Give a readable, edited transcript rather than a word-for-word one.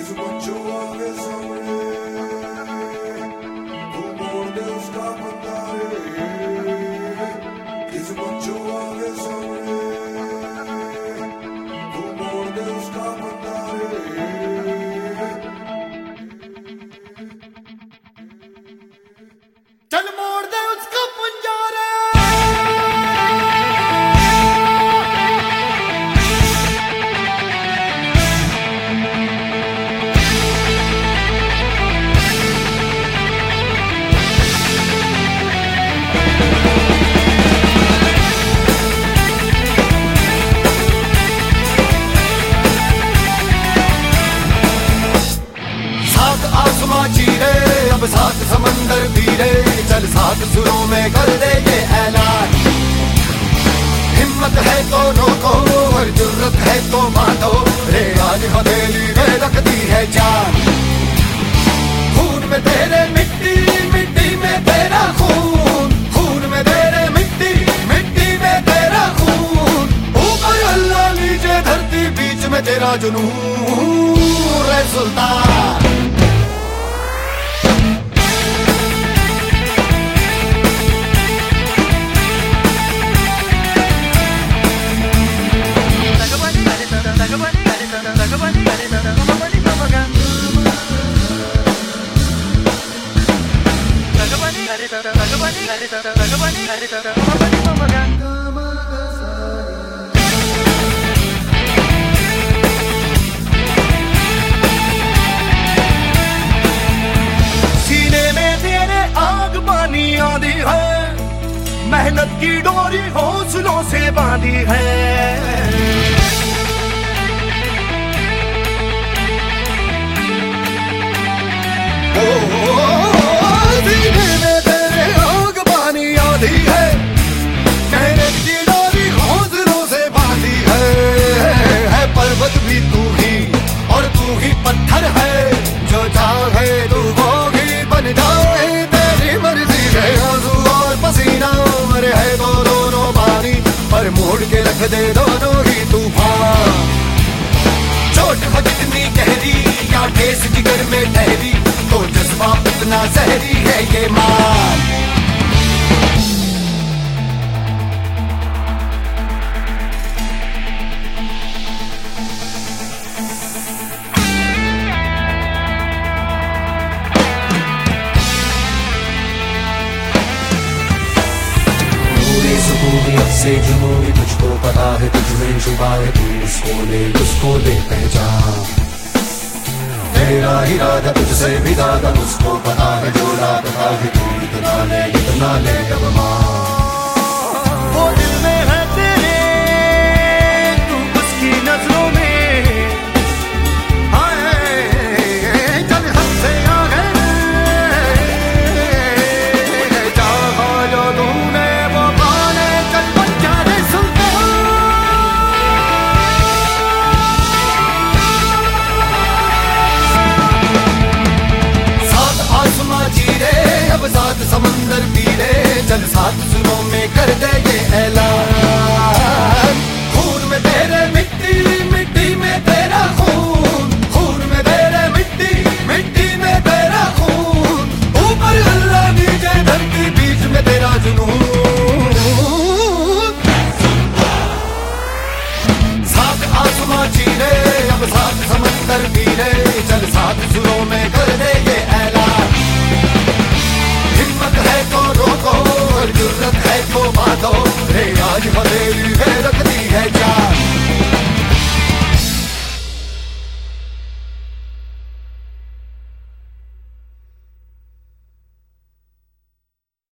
चल मोड़ दे उसका पंजारा। सात आसमां चीरे अब सात समंदर पीरे, चल सात सुरों में कर दे ये ऐलान। हिम्मत है तो रोको और जुर्रत है तो बांधो, रे आज हथेली में रखती है जान। खून में तेरे मिट्टी, मिट्टी में तेरा खून, खून में तेरे मिट्टी, मिट्टी में तेरा खून। ऊपर अल्लाह नीचे धरती बीच में तेरा जुनून, रे सुल्तान। सीने में तेरे आग पानी आंधी है, मेहनत की डोरी हौसलों से बांधी है। सीने में तेरे आग पानी आंधी है, मेहनत की डोरी हौसलों से बांधी है। पर्वत भी तू ही और तू ही पत्थर है, जो चाहे तू वो ही बन जाए, तेरी मर्जी है। आंसू और पसीना मरे है तो दोनों पानी, पर मोड़ के रख दे दोनों ही तूफान। चोट हो जितनी गहरी या ठेस जिगर में ठहरी, तो जज्बा उतना जहरी है ये माल। से जुनून तुझको पता है, तुझमें छुपा है, तू उसको दे पहचान। तेरा इरादा तुझसे भी ज्यादा उसको पता है, जो लापता है तू इतना ले अब वो दिल में है तेरे, तू उसकी नजरों में। चल हद से आगे चाहा जो तूने वो पाने, चल बच्चा रे सुल्तान। सात आसमां चीरे अब सात समंदर पीरे, चल सात सुरों में कर दे ये ऐलान। खून में तेरे मिट्टी, मिट्टी में तेरा खून, खून में तेरे मिट्टी, मिट्टी में तेरा खून। ऊपर अल्लाह नीचे धरती बीच में तेरा जुनून। सात आसमां चीरे अब सात समंदर पीरे, चल सात सुरों में कर दे ये ऐलान। हिम्मत है तो रोको और जुर्रत है तो बांधो, रे आज हथेली